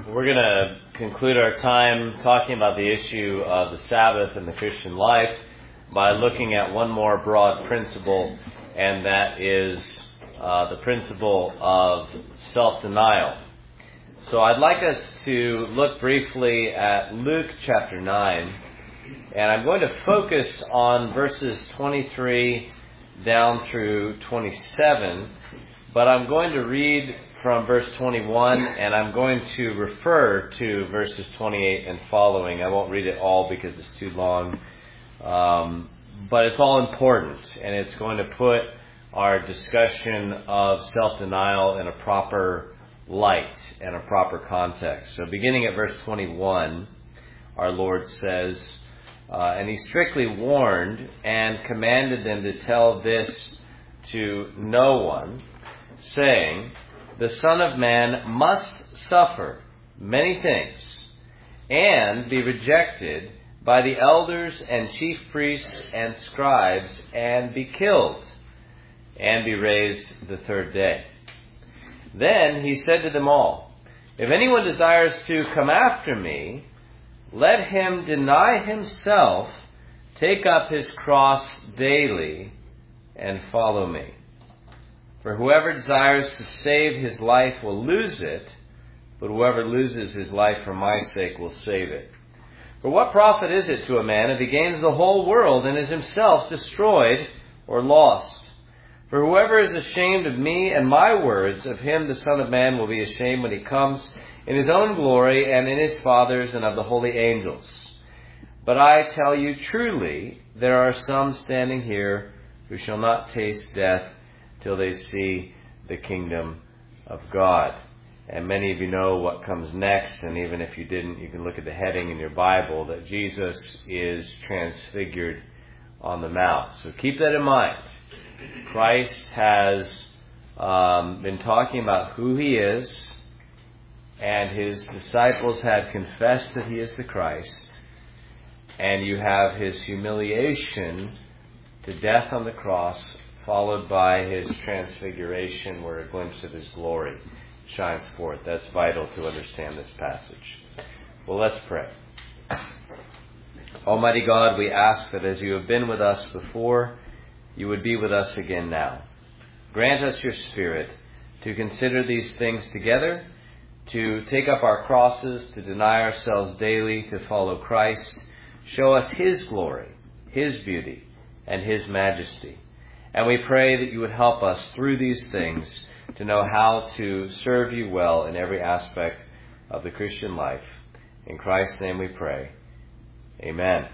We're going to conclude our time talking about the issue of the Sabbath in the Christian life by looking at one more broad principle, and that is the principle of self-denial. So I'd like us to look briefly at Luke chapter 9, and I'm going to focus on verses 23 down through 27, but I'm going to read from verse 21, and I'm going to refer to verses 28 and following. I won't read it all because it's too long, but it's all important, and it's going to put our discussion of self-denial in a proper light and a proper context. So beginning at verse 21, our Lord says, and he strictly warned and commanded them to tell this to no one, saying, the Son of Man must suffer many things and be rejected by the elders and chief priests and scribes and be killed and be raised the third day. Then he said to them all, if anyone desires to come after me, let him deny himself, take up his cross daily, and follow me. For whoever desires to save his life will lose it, but whoever loses his life for my sake will save it. For what profit is it to a man if he gains the whole world and is himself destroyed or lost? For whoever is ashamed of me and my words, of him the Son of Man will be ashamed when he comes in his own glory and in his Father's and of the holy angels. But I tell you truly, there are some standing here who shall not taste death till they see the kingdom of God. And many of you know what comes next, and even if you didn't, you can look at the heading in your Bible that Jesus is transfigured on the mount. So keep that in mind. Christ has been talking about who he is, and his disciples had confessed that he is the Christ, and you have his humiliation to death on the cross, followed by his transfiguration, where a glimpse of his glory shines forth. That's vital to understand this passage. Well, let's pray. Almighty God, we ask that as you have been with us before, you would be with us again now. Grant us your Spirit to consider these things together, to take up our crosses, to deny ourselves daily, to follow Christ. Show us his glory, his beauty, and his majesty. And we pray that you would help us through these things to know how to serve you well in every aspect of the Christian life. In Christ's name we pray. Amen.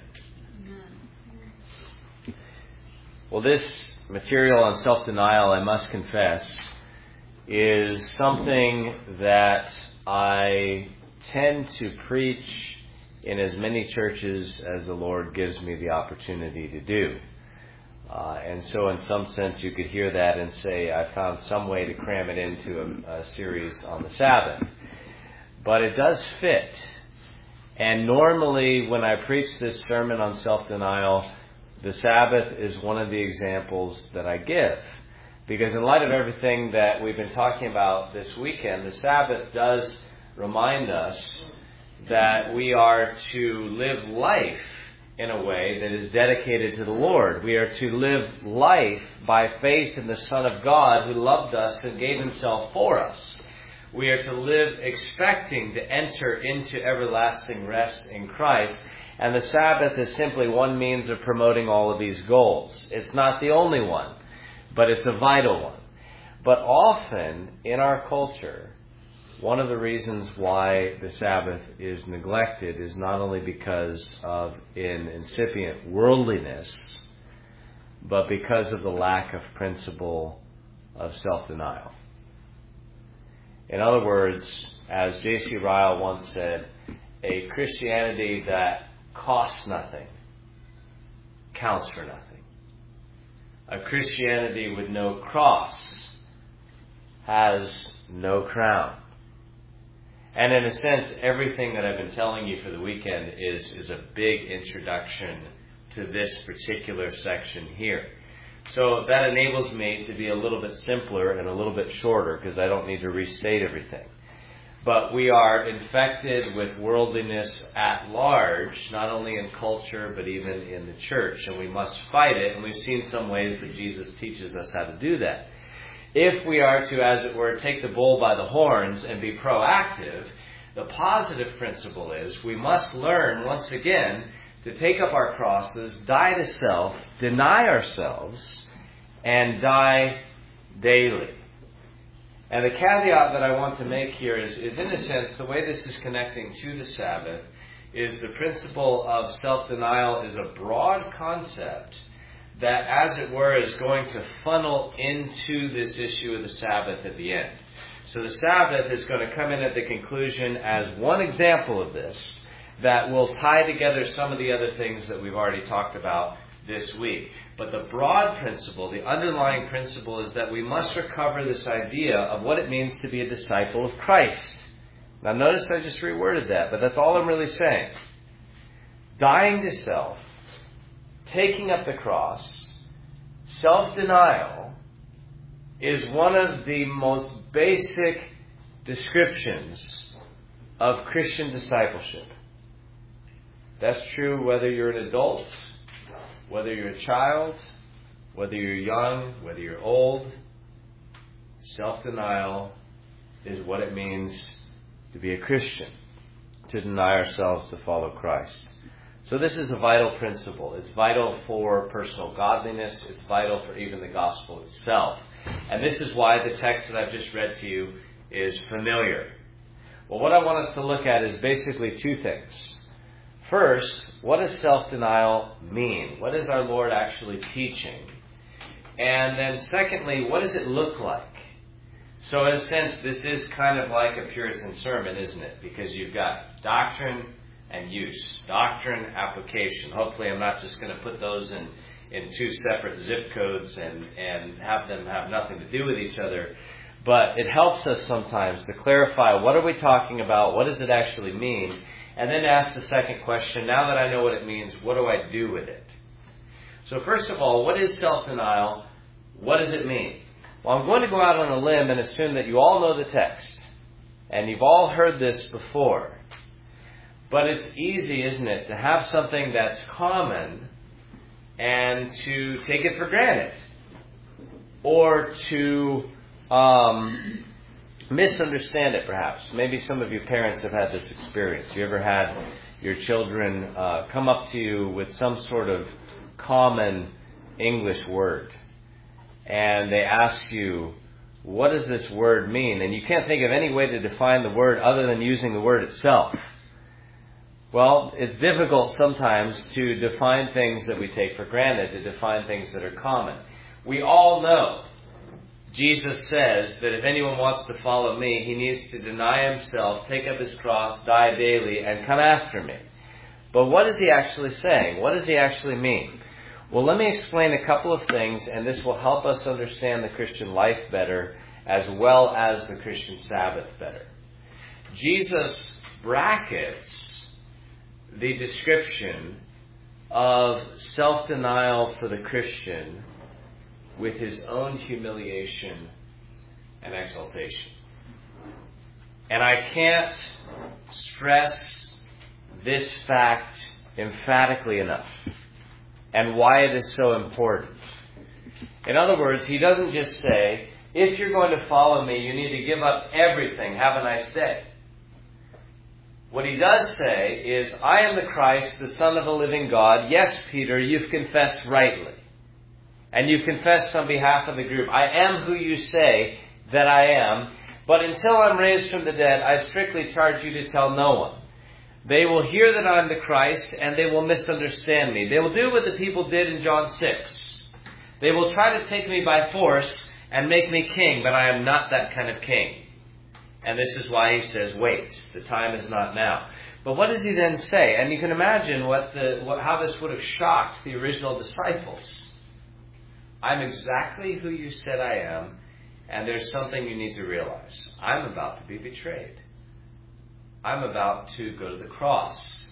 Well, this material on self-denial, I must confess, is something that I tend to preach in as many churches as the Lord gives me the opportunity to do. And so in some sense you could hear that and say, I found some way to cram it into a series on the Sabbath. But it does fit. And normally when I preach this sermon on self-denial, the Sabbath is one of the examples that I give. Because in light of everything that we've been talking about this weekend, the Sabbath does remind us that we are to live life in a way that is dedicated to the Lord. We are to live life by faith in the Son of God who loved us and gave himself for us. We are to live expecting to enter into everlasting rest in Christ. And the Sabbath is simply one means of promoting all of these goals. It's not the only one, but it's a vital one. But often in our culture, one of the reasons why the Sabbath is neglected is not only because of an incipient worldliness, but because of the lack of principle of self-denial. In other words, as J.C. Ryle once said, a Christianity that costs nothing counts for nothing. A Christianity with no cross has no crown. And in a sense, everything that I've been telling you for the weekend is a big introduction to this particular section here. So that enables me to be a little bit simpler and a little bit shorter because I don't need to restate everything. But we are infected with worldliness at large, not only in culture, but even in the church. And we must fight it. And we've seen some ways that Jesus teaches us how to do that. If we are to, as it were, take the bull by the horns and be proactive, the positive principle is we must learn, once again, to take up our crosses, die to self, deny ourselves, and die daily. And the caveat that I want to make here is in a sense, the way this is connecting to the Sabbath is the principle of self-denial is a broad concept that, as it were, is going to funnel into this issue of the Sabbath at the end. So the Sabbath is going to come in at the conclusion as one example of this that will tie together some of the other things that we've already talked about this week. But the broad principle, the underlying principle, is that we must recover this idea of what it means to be a disciple of Christ. Now notice I just reworded that, but that's all I'm really saying. Dying to self, taking up the cross, self-denial is one of the most basic descriptions of Christian discipleship. That's true whether you're an adult, whether you're a child, whether you're young, whether you're old. Self-denial is what it means to be a Christian, to deny ourselves to follow Christ. So this is a vital principle. It's vital for personal godliness. It's vital for even the gospel itself. And this is why the text that I've just read to you is familiar. Well, what I want us to look at is basically two things. First, what does self-denial mean? What is our Lord actually teaching? And then secondly, what does it look like? So in a sense, this is kind of like a Puritan sermon, isn't it? Because you've got doctrine and use, doctrine, application. Hopefully I'm not just going to put those in two separate zip codes and have them have nothing to do with each other. But it helps us sometimes to clarify, what are we talking about? What does it actually mean? And then ask the second question, now that I know what it means, what do I do with it? So first of all, what is self-denial? What does it mean? Well, I'm going to go out on a limb and assume that you all know the text. And you've all heard this before. But it's easy, isn't it, to have something that's common and to take it for granted. Or to misunderstand it, perhaps. Maybe some of you parents have had this experience. You ever had your children come up to you with some sort of common English word, and they ask you, what does this word mean? And you can't think of any way to define the word other than using the word itself. Well, it's difficult sometimes to define things that we take for granted, to define things that are common. We all know Jesus says that if anyone wants to follow me, he needs to deny himself, take up his cross, die daily, and come after me. But what is he actually saying? What does he actually mean? Well, let me explain a couple of things, and this will help us understand the Christian life better, as well as the Christian Sabbath better. Jesus brackets the description of self-denial for the Christian with his own humiliation and exaltation. And I can't stress this fact emphatically enough, and why it is so important. In other words, he doesn't just say, if you're going to follow me, you need to give up everything. Have a nice day. What he does say is, I am the Christ, the Son of the living God. Yes, Peter, you've confessed rightly. And you've confessed on behalf of the group. I am who you say that I am. But until I'm raised from the dead, I strictly charge you to tell no one. They will hear that I'm the Christ, and they will misunderstand me. They will do what the people did in John 6. They will try to take me by force and make me king, but I am not that kind of king. And this is why he says, wait, the time is not now. But what does he then say? And you can imagine how this would have shocked the original disciples. I'm exactly who you said I am, and there's something you need to realize. I'm about to be betrayed. I'm about to go to the cross.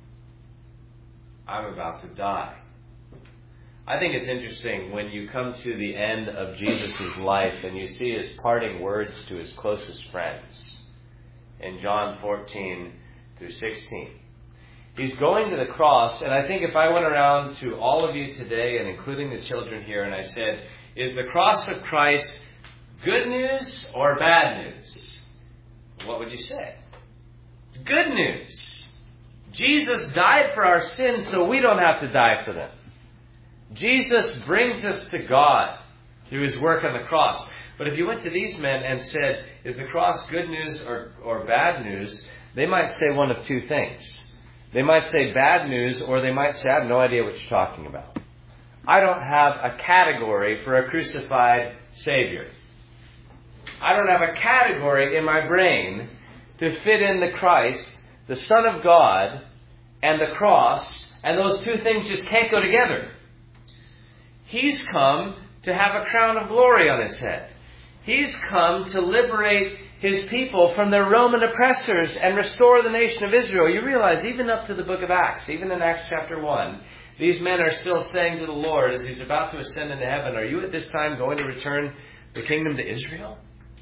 I'm about to die. I think it's interesting when you come to the end of Jesus' life and you see his parting words to his closest friends. in John 14 through 16. He's going to the cross, and I think if I went around to all of you today, and including the children here, and I said, is the cross of Christ good news or bad news? What would you say? It's good news. Jesus died for our sins so we don't have to die for them. Jesus brings us to God through his work on the cross. But if you went to these men and said, is the cross good news or bad news? They might say one of two things. They might say bad news, or they might say, I have no idea what you're talking about. I don't have a category for a crucified Savior. I don't have a category in my brain to fit in the Christ, the Son of God, and the cross, and those two things just can't go together. He's come to have a crown of glory on his head. He's come to liberate his people from their Roman oppressors and restore the nation of Israel. You realize, even up to the book of Acts, even in Acts chapter 1, these men are still saying to the Lord as he's about to ascend into heaven, are you at this time going to return the kingdom to Israel?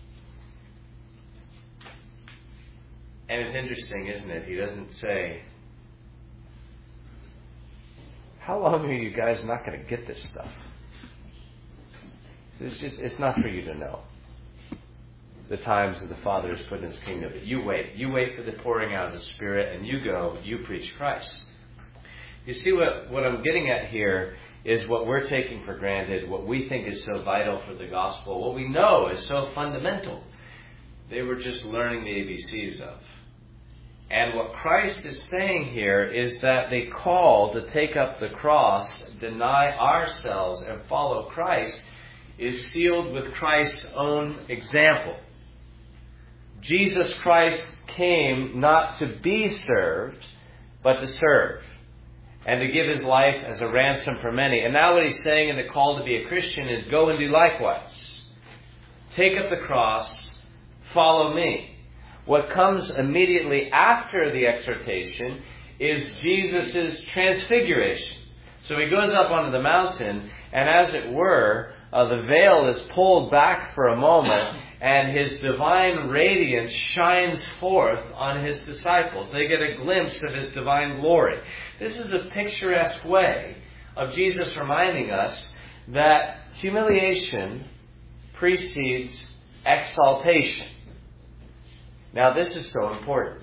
And it's interesting, isn't it? He doesn't say, how long are you guys not going to get this stuff? It's not for you to know the times that the Father has put in his kingdom. But you wait. You wait for the pouring out of the Spirit, and you go, you preach Christ. You see what I'm getting at here is what we're taking for granted, what we think is so vital for the gospel, what we know is so fundamental. They were just learning the ABCs of. And what Christ is saying here is that the call to take up the cross, deny ourselves, and follow Christ is sealed with Christ's own example. Jesus Christ came not to be served, but to serve, and to give his life as a ransom for many. And now what he's saying in the call to be a Christian is go and do likewise. Take up the cross, follow me. What comes immediately after the exhortation is Jesus' transfiguration. So he goes up onto the mountain, and as it were, the veil is pulled back for a moment, and his divine radiance shines forth on his disciples. They get a glimpse of his divine glory. This is a picturesque way of Jesus reminding us that humiliation precedes exaltation. Now, this is so important.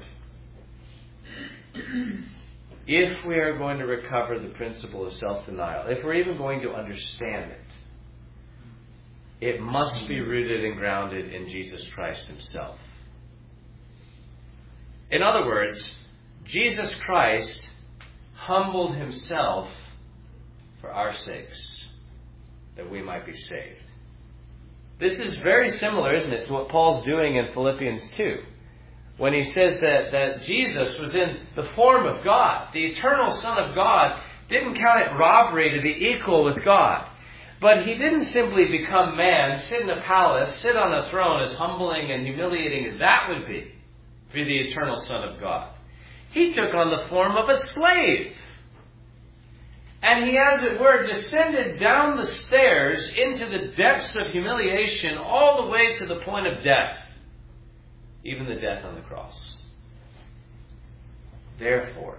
If we are going to recover the principle of self-denial, if we're even going to understand it, it must be rooted and grounded in Jesus Christ himself. In other words, Jesus Christ humbled himself for our sakes, that we might be saved. This is very similar, isn't it, to what Paul's doing in Philippians 2. When he says that Jesus was in the form of God, the eternal Son of God didn't count it robbery to be equal with God. But he didn't simply become man, sit in a palace, sit on a throne, as humbling and humiliating as that would be for the eternal Son of God. He took on the form of a slave. And he, as it were, descended down the stairs into the depths of humiliation all the way to the point of death. Even the death on the cross. Therefore,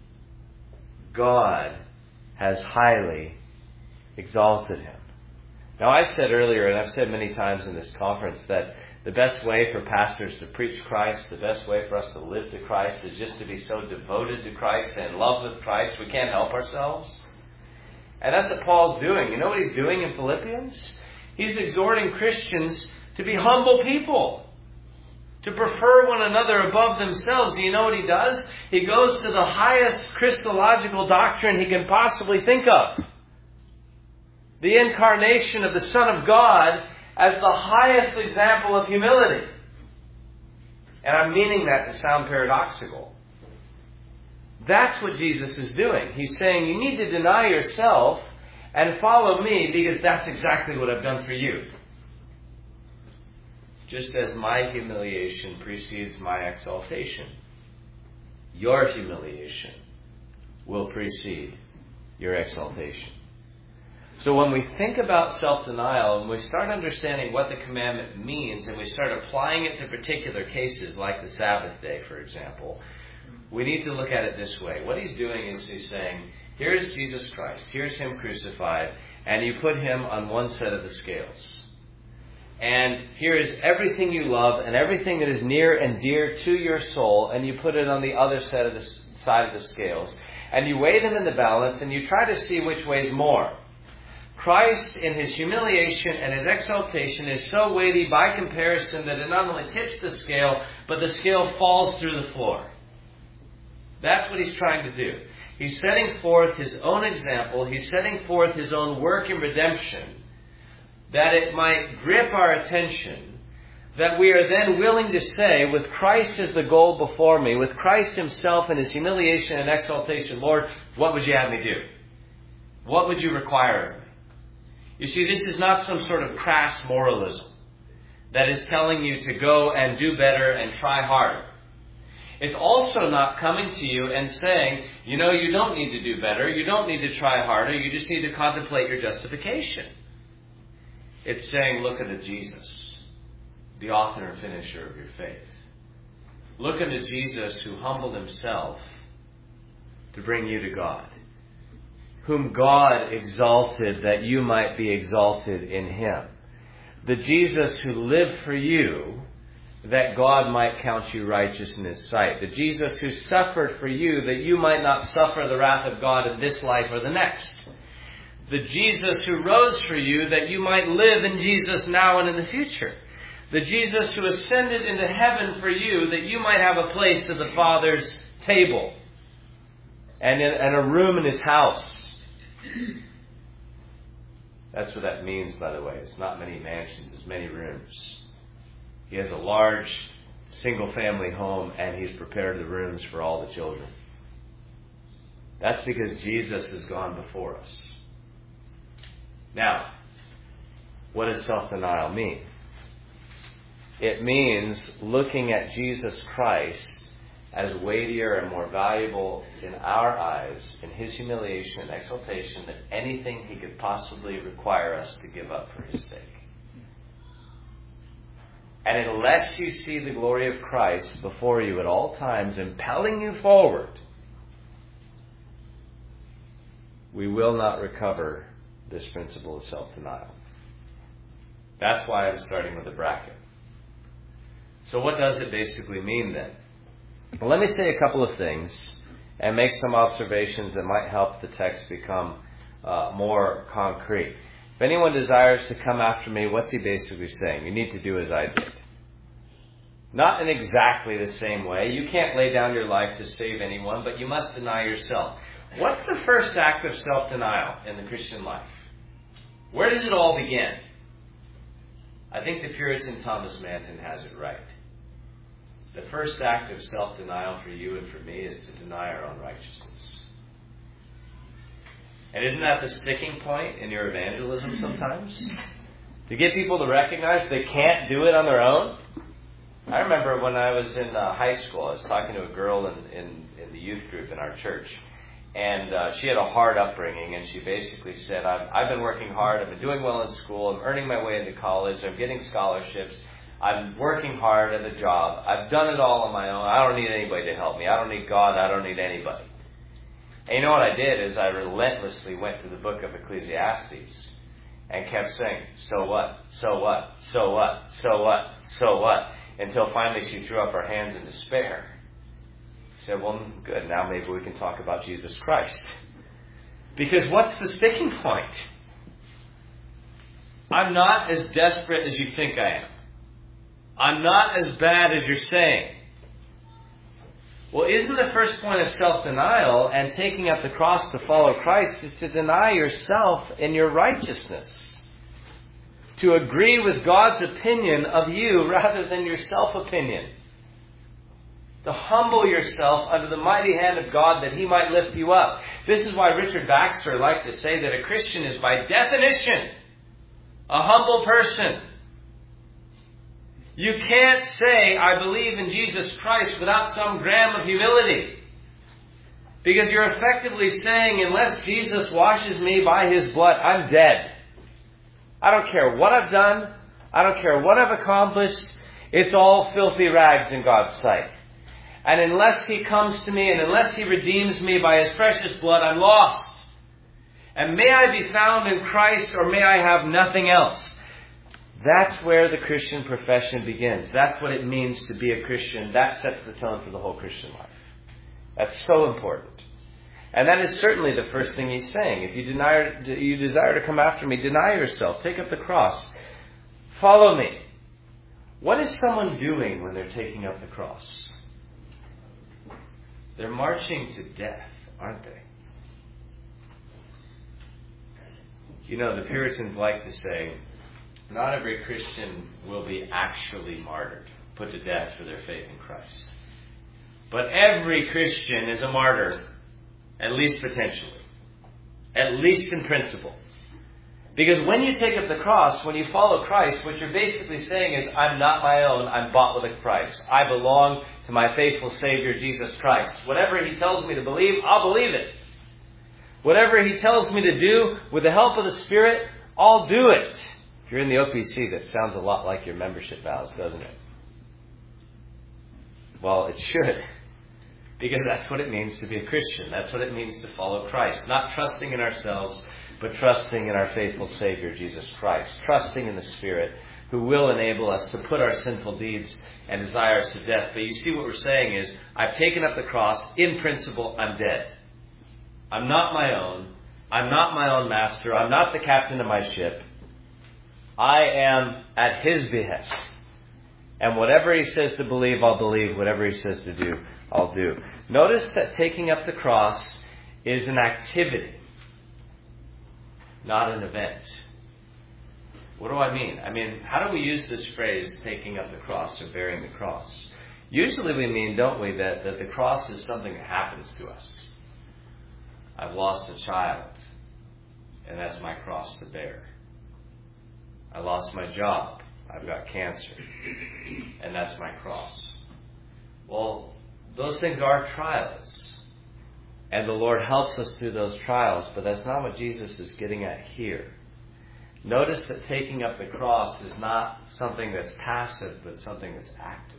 God has highly exalted him. Now, I said earlier, and I've said many times in this conference, that the best way for pastors to preach Christ, the best way for us to live to Christ, is just to be so devoted to Christ and in love with Christ we can't help ourselves. And that's what Paul's doing. You know what he's doing in Philippians? He's exhorting Christians to be humble people, to prefer one another above themselves. Do you know what he does? He goes to the highest Christological doctrine he can possibly think of. The incarnation of the Son of God as the highest example of humility. And I'm meaning that to sound paradoxical. That's what Jesus is doing. He's saying you need to deny yourself and follow me because that's exactly what I've done for you. Just as my humiliation precedes my exaltation, your humiliation will precede your exaltation. So when we think about self-denial and we start understanding what the commandment means and we start applying it to particular cases like the Sabbath day, for example, we need to look at it this way. What he's doing is he's saying, here's Jesus Christ, here's him crucified, and you put him on one set of the scales. And here is everything you love and everything that is near and dear to your soul, and you put it on the other side of the scales. And you weigh them in the balance and you try to see which weighs more. Christ, in his humiliation and his exaltation, is so weighty by comparison that it not only tips the scale, but the scale falls through the floor. That's what he's trying to do. He's setting forth his own example. He's setting forth his own work in redemption, that it might grip our attention, that we are then willing to say, with Christ as the goal before me, with Christ himself in his humiliation and exaltation, Lord, what would you have me do? What would you require of me? You see, this is not some sort of crass moralism that is telling you to go and do better and try harder. It's also not coming to you and saying, you don't need to do better, you don't need to try harder, you just need to contemplate your justification. It's saying, look unto Jesus, the author and finisher of your faith. Look unto Jesus who humbled himself to bring you to God, whom God exalted that you might be exalted in him. The Jesus who lived for you that God might count you righteous in his sight. The Jesus who suffered for you that you might not suffer the wrath of God in this life or the next. The Jesus who rose for you that you might live in Jesus now and in the future. The Jesus who ascended into heaven for you that you might have a place at the Father's table and a room in his house. That's what that means, by the way. It's not many mansions, it's many rooms. He has a large single-family home and he's prepared the rooms for all the children. That's because Jesus has gone before us. Now, what does self-denial mean? It means looking at Jesus Christ as weightier and more valuable in our eyes in his humiliation and exaltation than anything he could possibly require us to give up for his sake. And unless you see the glory of Christ before you at all times, impelling you forward, we will not recover this principle of self-denial. That's why I'm starting with a bracket. So what does it basically mean then? Well, let me say a couple of things and make some observations that might help the text become more concrete. If anyone desires to come after me, what's he basically saying? You need to do as I did. Not in exactly the same way. You can't lay down your life to save anyone, but you must deny yourself. What's the first act of self-denial in the Christian life? Where does it all begin? I think the Puritan Thomas Manton has it right. The first act of self-denial for you and for me is to deny our own righteousness. And isn't that the sticking point in your evangelism sometimes? To get people to recognize they can't do it on their own? I remember when I was in high school, I was talking to a girl in the youth group in our church. And she had a hard upbringing, and she basically said, I've been working hard, I've been doing well in school, I'm earning my way into college, I'm getting scholarships, I'm working hard at a job, I've done it all on my own, I don't need anybody to help me, I don't need God, I don't need anybody. And you know what I did is I relentlessly went to the book of Ecclesiastes and kept saying, so what, so what, so what, so what, so what, until finally she threw up her hands in despair. She said, well, good, now maybe we can talk about Jesus Christ. Because what's the sticking point? I'm not as desperate as you think I am. I'm not as bad as you're saying. Well, isn't the first point of self-denial and taking up the cross to follow Christ is to deny yourself in your righteousness? To agree with God's opinion of you rather than your self-opinion. To humble yourself under the mighty hand of God that he might lift you up. This is why Richard Baxter liked to say that a Christian is by definition a humble person. You can't say, I believe in Jesus Christ without some gram of humility. Because you're effectively saying, unless Jesus washes me by His blood, I'm dead. I don't care what I've done. I don't care what I've accomplished. It's all filthy rags in God's sight. And unless He comes to me and unless He redeems me by His precious blood, I'm lost. And may I be found in Christ, or may I have nothing else. That's where the Christian profession begins. That's what it means to be a Christian. That sets the tone for the whole Christian life. That's so important. And that is certainly the first thing He's saying. If you desire to come after me, deny yourself. Take up the cross. Follow me. What is someone doing when they're taking up the cross? They're marching to death, aren't they? You know, the Puritans like to say, not every Christian will be actually martyred, put to death for their faith in Christ. But every Christian is a martyr, at least potentially, at least in principle. Because when you take up the cross, when you follow Christ, what you're basically saying is, I'm not my own, I'm bought with a price. I belong to my faithful Savior, Jesus Christ. Whatever He tells me to believe, I'll believe it. Whatever He tells me to do, with the help of the Spirit, I'll do it. If you're in the OPC, that sounds a lot like your membership vows, doesn't it? Well, it should. Because that's what it means to be a Christian. That's what it means to follow Christ. Not trusting in ourselves, but trusting in our faithful Savior, Jesus Christ. Trusting in the Spirit, who will enable us to put our sinful deeds and desires to death. But you see what we're saying is, I've taken up the cross. In principle, I'm dead. I'm not my own. I'm not my own master. I'm not the captain of my ship. I am at His behest. And whatever He says to believe, I'll believe. Whatever He says to do, I'll do. Notice that taking up the cross is an activity, not an event. What do I mean? How do we use this phrase, taking up the cross or bearing the cross? Usually we mean, don't we, that the cross is something that happens to us. I've lost a child, and that's my cross to bear. I lost my job. I've got cancer, and that's my cross. Well, those things are trials, and the Lord helps us through those trials, but that's not what Jesus is getting at here. Notice that taking up the cross is not something that's passive, but something that's active.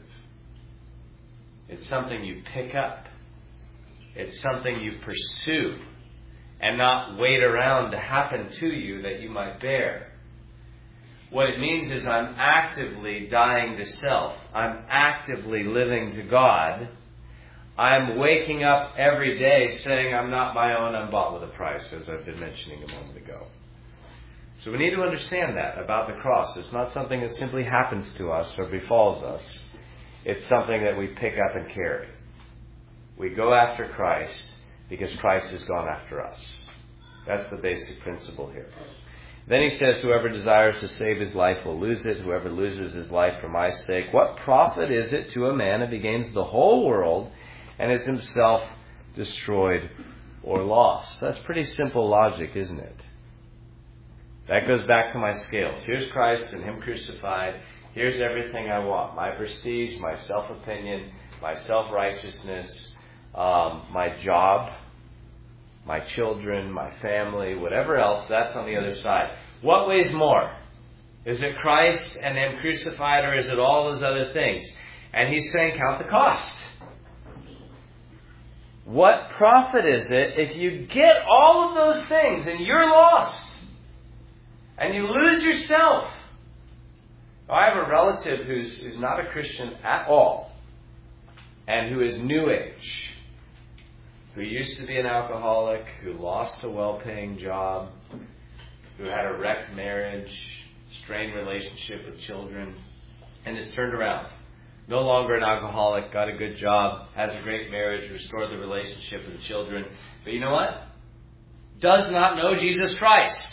It's something you pick up. It's something you pursue and not wait around to happen to you that you might bear. What it means is I'm actively dying to self. I'm actively living to God. I'm waking up every day saying I'm not my own, I'm bought with a price, as I've been mentioning a moment ago. So we need to understand that about the cross. It's not something that simply happens to us or befalls us. It's something that we pick up and carry. We go after Christ because Christ has gone after us. That's the basic principle here. Then he says, whoever desires to save his life will lose it. Whoever loses his life for my sake. What profit is it to a man if he gains the whole world and is himself destroyed or lost? That's pretty simple logic, isn't it? That goes back to my scales. Here's Christ and Him crucified. Here's everything I want. My prestige, my self-opinion, my self-righteousness, my job, my children, my family, whatever else, that's on the other side. What weighs more? Is it Christ and Him crucified, or is it all those other things? And he's saying, count the cost. What profit is it if you get all of those things and you're lost? And you lose yourself? I have a relative who's not a Christian at all, and who is New Age, who used to be an alcoholic, who lost a well-paying job, who had a wrecked marriage, strained relationship with children, and has turned around. No longer an alcoholic, got a good job, has a great marriage, restored the relationship with the children. But you know what? Does not know Jesus Christ.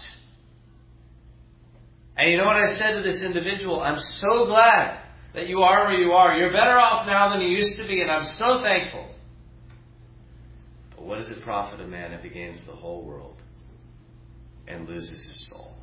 And you know what I said to this individual? I'm so glad that you are where you are. You're better off now than you used to be, and I'm so thankful. But what does it profit a man if he gains the whole world and loses his soul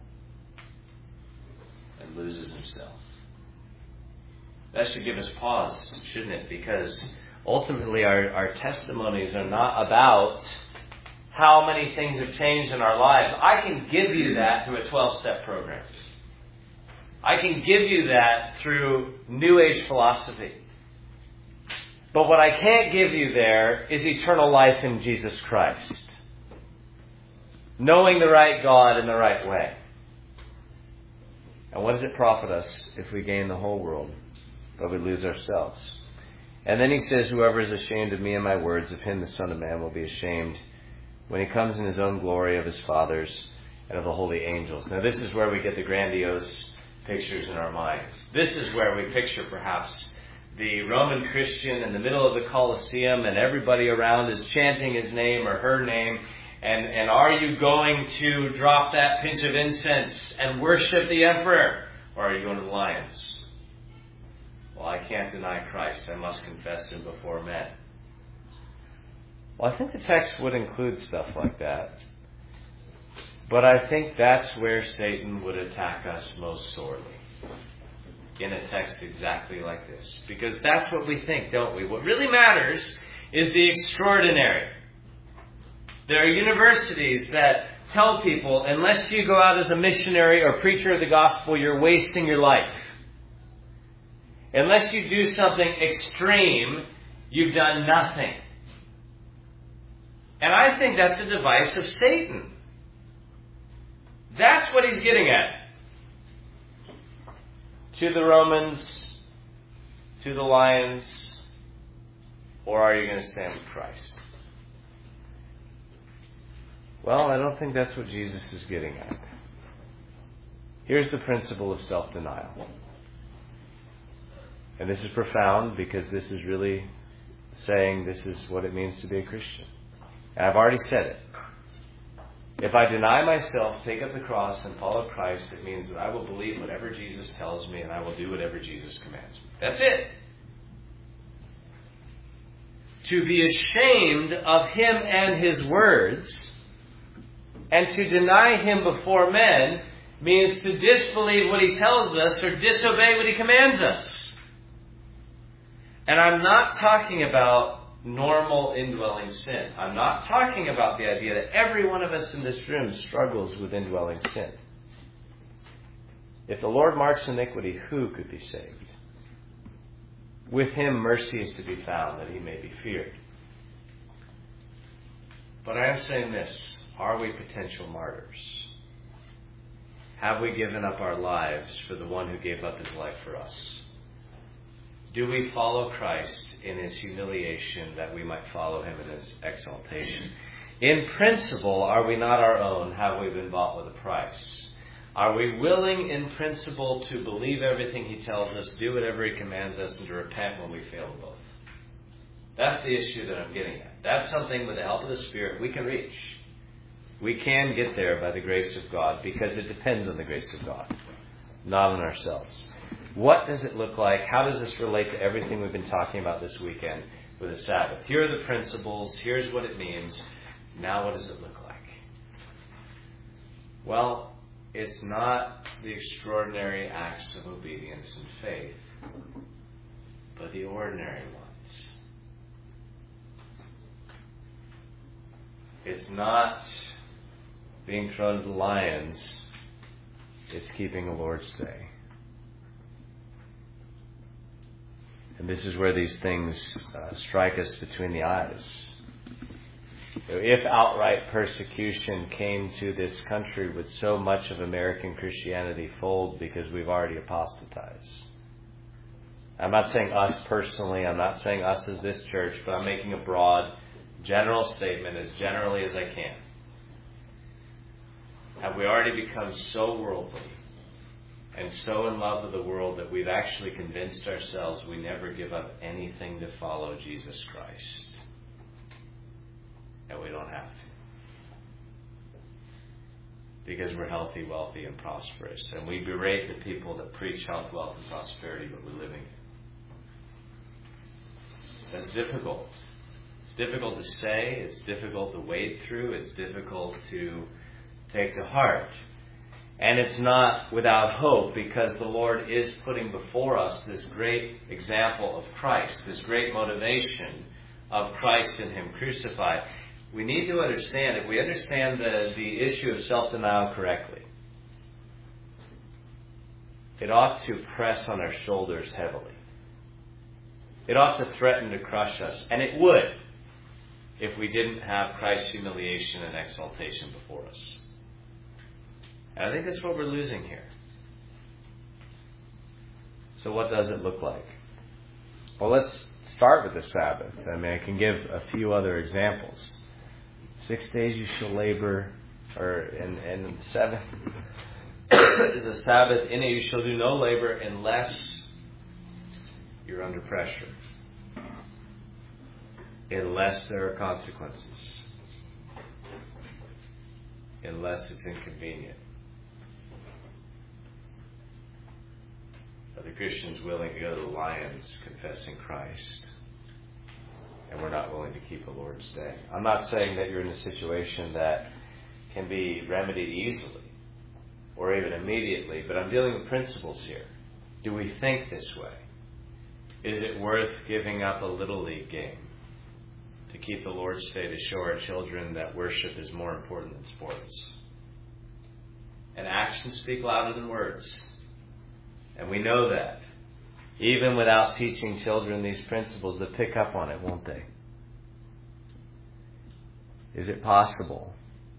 and loses himself? That should give us pause, shouldn't it? Because ultimately our testimonies are not about how many things have changed in our lives. I can give you that through a 12-step program. I can give you that through New Age philosophy. But what I can't give you there is eternal life in Jesus Christ. Knowing the right God in the right way. And what does it profit us if we gain the whole world, but we lose ourselves? And then he says, whoever is ashamed of me and my words, of him the Son of Man will be ashamed when he comes in his own glory of his fathers and of the holy angels. Now this is where we get the grandiose pictures in our minds. This is where we picture perhaps the Roman Christian in the middle of the Colosseum and everybody around is chanting his name or her name. And are you going to drop that pinch of incense and worship the emperor? Or are you going to the lions? Well, I can't deny Christ. I must confess him before men. Well, I think the text would include stuff like that. But I think that's where Satan would attack us most sorely. In a text exactly like this. Because that's what we think, don't we? What really matters is the extraordinary. There are universities that tell people, unless you go out as a missionary or preacher of the gospel, you're wasting your life. Unless you do something extreme, you've done nothing. And I think that's a device of Satan. That's what he's getting at. To the Romans, to the lions, or are you going to stand with Christ? Well, I don't think that's what Jesus is getting at. Here's the principle of self-denial. And this is profound because this is really saying this is what it means to be a Christian. And I've already said it. If I deny myself, take up the cross, and follow Christ, it means that I will believe whatever Jesus tells me and I will do whatever Jesus commands me. That's it. To be ashamed of him and his words and to deny him before men means to disbelieve what he tells us or disobey what he commands us. And I'm not talking about normal indwelling sin. I'm not talking about the idea that every one of us in this room struggles with indwelling sin. If the Lord marks iniquity, who could be saved? With him mercy is to be found, that he may be feared. But I am saying this. Are we potential martyrs? Have we given up our lives for the one who gave up his life for us? Do we follow Christ in his humiliation that we might follow him in his exaltation? In principle, are we not our own? Have we been bought with a price? Are we willing in principle to believe everything he tells us, do whatever he commands us, and to repent when we fail both? That's the issue that I'm getting at. That's something with the help of the Spirit we can reach. We can get there by the grace of God because it depends on the grace of God, not on ourselves. What does it look like? How does this relate to everything we've been talking about this weekend with the Sabbath? Here are the principles. Here's what it means. Now what does it look like? Well, it's not the extraordinary acts of obedience and faith, but the ordinary ones. It's not being thrown to the lions. It's keeping the Lord's Day. And this is where these things strike us between the eyes. If outright persecution came to this country, would so much of American Christianity fold because we've already apostatized? I'm not saying us personally, I'm not saying us as this church, but I'm making a broad, general statement as generally as I can. Have we already become so worldly and so in love with the world that we've actually convinced ourselves we never give up anything to follow Jesus Christ? And we don't have to. Because we're healthy, wealthy, and prosperous. And we berate the people that preach health, wealth, and prosperity, but we're living it. That's difficult. It's difficult to say. It's difficult to wade through. It's difficult to take to heart. And it's not without hope, because the Lord is putting before us this great example of Christ, this great motivation of Christ and Him crucified. We need to understand, if we understand the issue of self-denial correctly, it ought to press on our shoulders heavily. It ought to threaten to crush us. And it would, if we didn't have Christ's humiliation and exaltation before us. And I think that's what we're losing here. So what does it look like? Well, let's start with the Sabbath. I mean, I can give a few other examples. 6 days you shall labor, and the seventh is a Sabbath. In it you shall do no labor unless you're under pressure. Unless there are consequences. Unless it's inconvenient. Are the Christians willing to go to the lions confessing Christ? And we're not willing to keep the Lord's Day. I'm not saying that you're in a situation that can be remedied easily or even immediately, but I'm dealing with principles here. Do we think this way? Is it worth giving up a Little League game to keep the Lord's Day, to show our children that worship is more important than sports? And actions speak louder than words. And we know that. Even without teaching children these principles, they'll pick up on it, won't they? Is it possible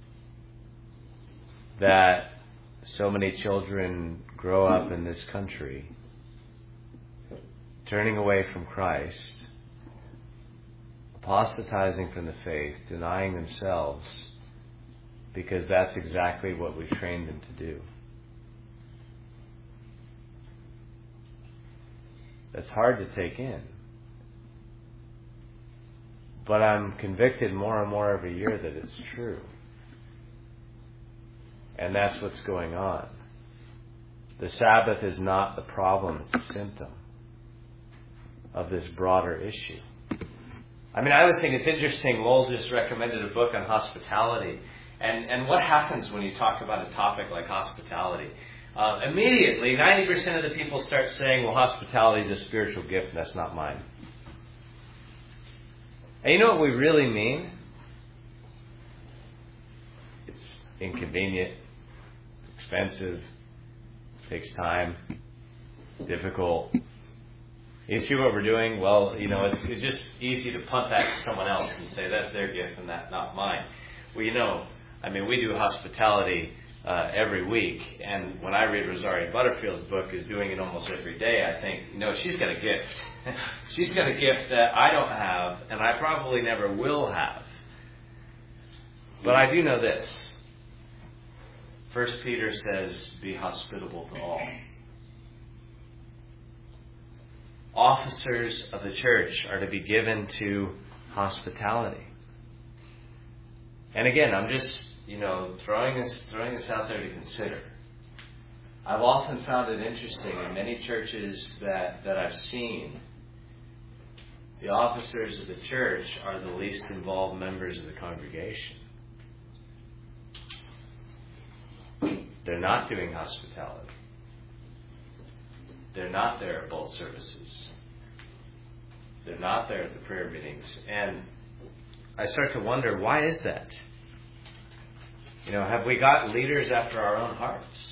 that so many children grow up in this country turning away from Christ, apostatizing from the faith, denying themselves, because that's exactly what we've trained them to do? That's hard to take in. But I'm convicted more and more every year that it's true. And that's what's going on. The Sabbath is not the problem, it's a symptom of this broader issue. I mean, I always think it's interesting. Lowell just recommended a book on hospitality. And what happens when you talk about a topic like hospitality? Immediately, 90% of the people start saying, well, hospitality is a spiritual gift, and that's not mine. And you know what we really mean? It's inconvenient, expensive, takes time, difficult. You see what we're doing? Well, you know, it's just easy to punt that to someone else and say that's their gift and that's not mine. Well, you know, I mean, we do hospitality every week, and when I read Rosaria Butterfield's book, is doing it almost every day, I think, you know, she's got a gift. She's got a gift that I don't have, and I probably never will have. But I do know this. 1 Peter says, be hospitable to all. Officers of the church are to be given to hospitality. And again, I'm just, throwing this out there to consider. I've often found it interesting in many churches that I've seen, the officers of the church are the least involved members of the congregation. They're not doing hospitality. They're not there at both services. They're not there at the prayer meetings. And I start to wonder, why is that? Have we got leaders after our own hearts?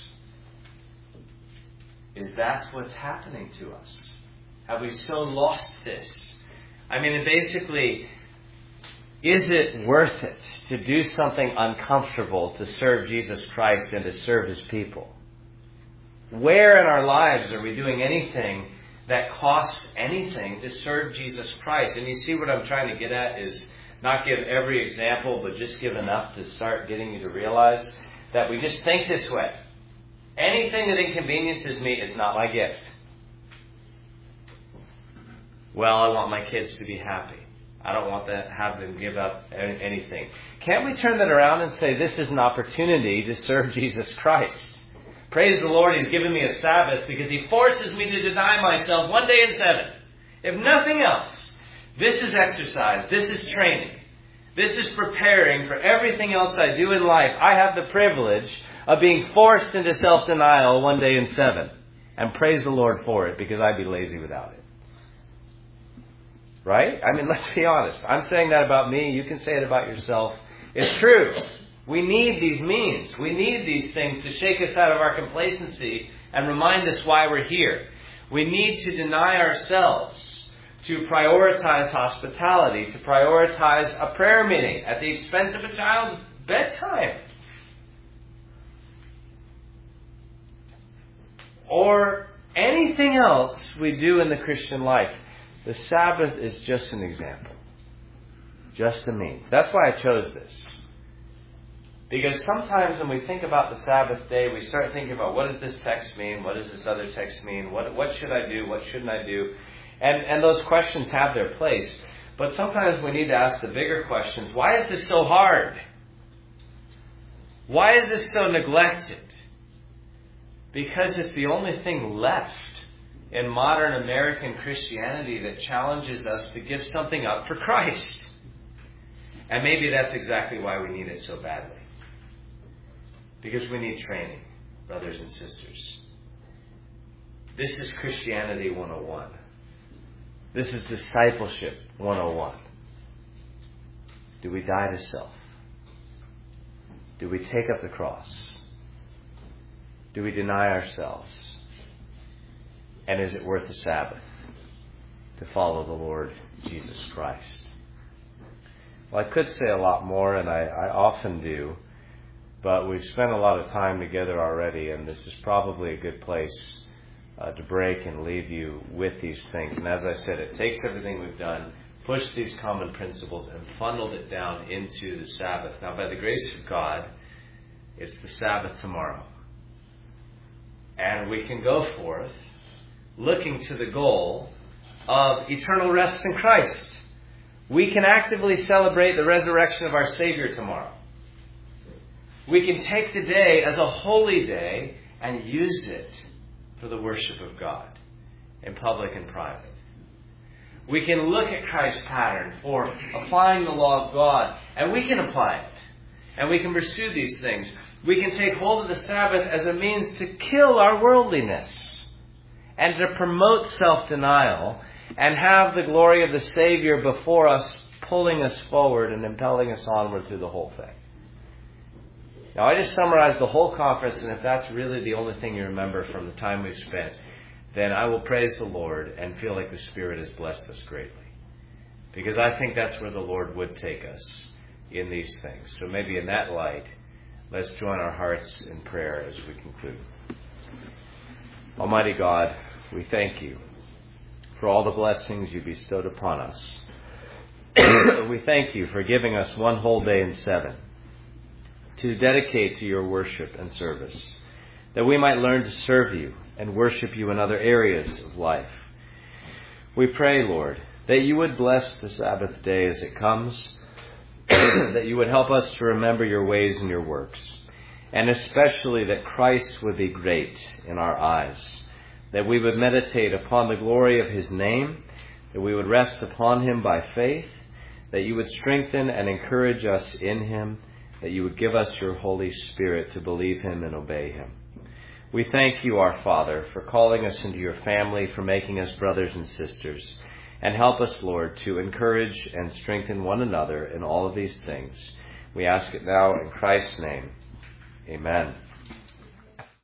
Is that what's happening to us? Have we so lost this? I mean, basically, is it worth it to do something uncomfortable to serve Jesus Christ and to serve His people? Where in our lives are we doing anything that costs anything to serve Jesus Christ? And you see what I'm trying to get at is not give every example, but just give enough to start getting you to realize that we just think this way. Anything that inconveniences me is not my gift. Well, I want my kids to be happy. I don't want to have them give up anything. Can't we turn that around and say this is an opportunity to serve Jesus Christ? Praise the Lord, He's given me a Sabbath because He forces me to deny myself one day in 7. If nothing else, this is exercise. This is training. This is preparing for everything else I do in life. I have the privilege of being forced into self-denial one day in 7. And praise the Lord for it, because I'd be lazy without it. Right? I mean, let's be honest. I'm saying that about me. You can say it about yourself. It's true. We need these means. We need these things to shake us out of our complacency and remind us why we're here. We need to deny ourselves, to prioritize hospitality, to prioritize a prayer meeting at the expense of a child's bedtime. Or anything else we do in the Christian life. The Sabbath is just an example. Just a means. That's why I chose this. Because sometimes when we think about the Sabbath day, we start thinking about, what does this text mean? What does this other text mean? What should I do? What shouldn't I do? And those questions have their place. But sometimes we need to ask the bigger questions. Why is this so hard? Why is this so neglected? Because it's the only thing left in modern American Christianity that challenges us to give something up for Christ. And maybe that's exactly why we need it so badly. Because we need training, brothers and sisters. This is Christianity 101. This is discipleship 101. Do we die to self? Do we take up the cross? Do we deny ourselves? And is it worth the Sabbath to follow the Lord Jesus Christ? Well, I could say a lot more, and I often do, but we've spent a lot of time together already, and this is probably a good place to break and leave you with these things. And as I said, it takes everything we've done, pushed these common principles, and funneled it down into the Sabbath. Now, by the grace of God, it's the Sabbath tomorrow. And we can go forth looking to the goal of eternal rest in Christ. We can actively celebrate the resurrection of our Savior tomorrow. We can take the day as a holy day and use it for the worship of God in public and private. We can look at Christ's pattern for applying the law of God, and we can apply it. And we can pursue these things. We can take hold of the Sabbath as a means to kill our worldliness and to promote self-denial and have the glory of the Savior before us, pulling us forward and impelling us onward through the whole thing. Now, I just summarized the whole conference, and if that's really the only thing you remember from the time we've spent, then I will praise the Lord and feel like the Spirit has blessed us greatly. Because I think that's where the Lord would take us in these things. So maybe in that light, let's join our hearts in prayer as we conclude. Almighty God, we thank you for all the blessings you bestowed upon us. We thank you for giving us one whole day in 7 to dedicate to your worship and service, that we might learn to serve you and worship you in other areas of life. We pray, Lord, that you would bless the Sabbath day as it comes, that you would help us to remember your ways and your works, and especially that Christ would be great in our eyes, that we would meditate upon the glory of his name, that we would rest upon him by faith, that you would strengthen and encourage us in him, that you would give us your Holy Spirit to believe him and obey him. We thank you, our Father, for calling us into your family, for making us brothers and sisters. And help us, Lord, to encourage and strengthen one another in all of these things. We ask it now in Christ's name. Amen.